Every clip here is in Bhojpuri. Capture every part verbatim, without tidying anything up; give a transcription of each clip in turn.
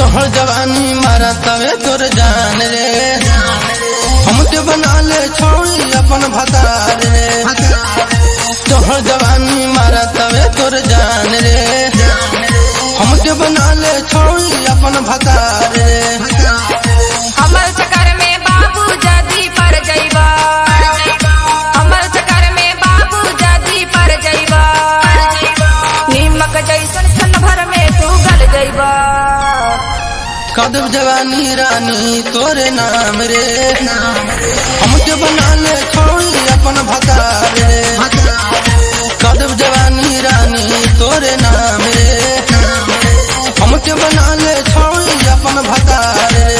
चढ़ जवानी मारा तवे तोर जान रे हमके बना ले छोड़ी अपन भतार रे चढ़ जवानी मारा तवे तोर जान रे हमके बना ले छोड़ी अपन भतार रे हमर चक्कर में बाबू जदी पर जइबा हमर चक्कर में बाबू जदी पर जइबा नीमक जैसन छन भर में तू गल जइबा कदम जवानी रानी तोरे नाम रे हमके बना ले छोड़ी अपन भतार रे कदम जवानी रानी तोरे नाम रे हमके बना ले छोड़ी अपन भतार रे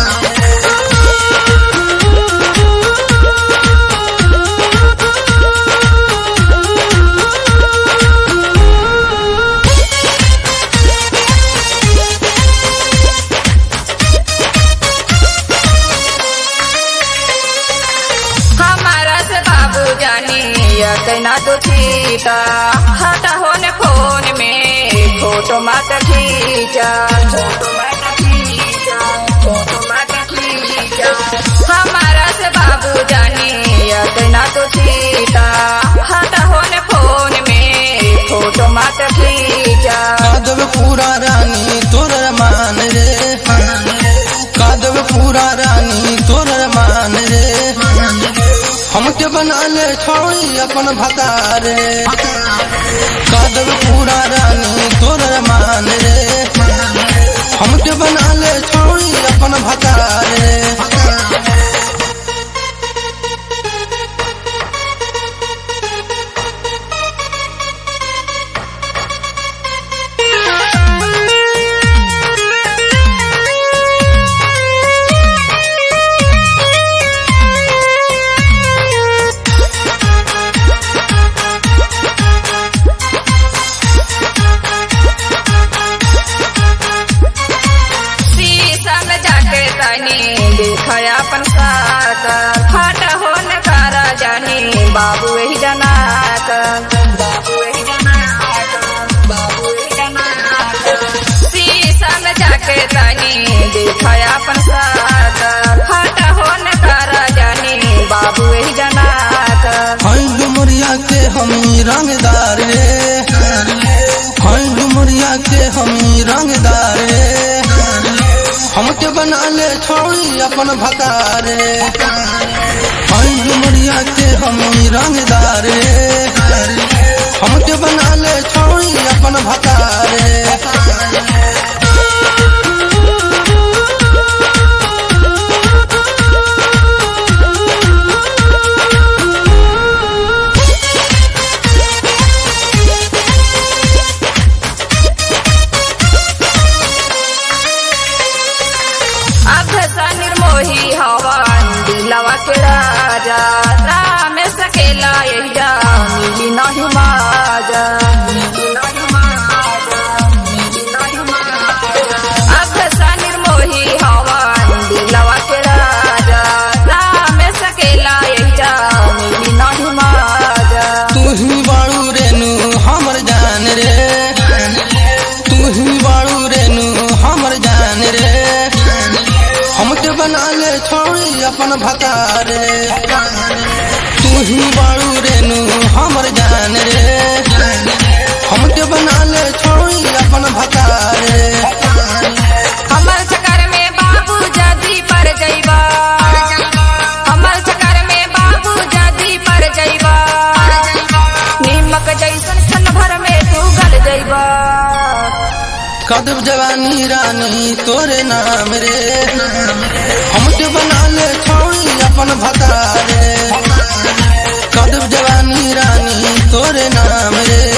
ना तो छीटा हटा होने फोन में फोटो मत खींचा फोटो मत खींचा फोटो मत खींचा हमारा से बाबू जानी ना तो छीटा हटा होने फोन में फोटो मत खींचा कादव पूरा रानी तोर मान रे कादव पूरा रानी तोर मान रे हमके बना ले छोड़ी अपन भतार रे कादव पूरा रानी तोर मान रे हमके बना ले छोड़ी अपन भतार रे देखया अपन साथ हट हो न करा जानी बाबू ही जनात बाबू ही जनात बाबू ही जनात शीशा में जाके तानी देखया अपन साथ हट हो न करा जानी बाबू ही जनात हई डुमरिया के हमी रंगदार रे हई डुमरिया के हमी रंगदार रे हमके बना ले छोड़ी अपन भतार रे हई डुमरिया के हमी रंगदार रे हमके बना ले छोड़ी अपन भतार रे निर्मोही हवन दिलवा के राजा राम सकेला यहिया मिली नहीं माजा मिली नहीं माजा मिली नहीं माजा अगसा निर्मोही हवन दिलवा के राजा राम सकेला यहिया मिली नहीं माजा तू ही बाड़ू रेनू हमर जान रे तू ही बाड़ू रेनू हमर जान रे हमके बना ले छोड़ी अपन भतार रे तू ही बाड़ू रेनू हमर जान रे हमके बना ले छोड़ी अपन भतार रे हमर चक्कर में बाबू जदी पर जइबा हमर चक्कर में बाबू जदी पर जइबा नीमक जैसन छन भर में तू गल जइबा कदम जवानी रानी तोरे नाम रे हमके बना ले छोड़ी अपन भतार रे कदम जवानी रानी तोरे नाम रे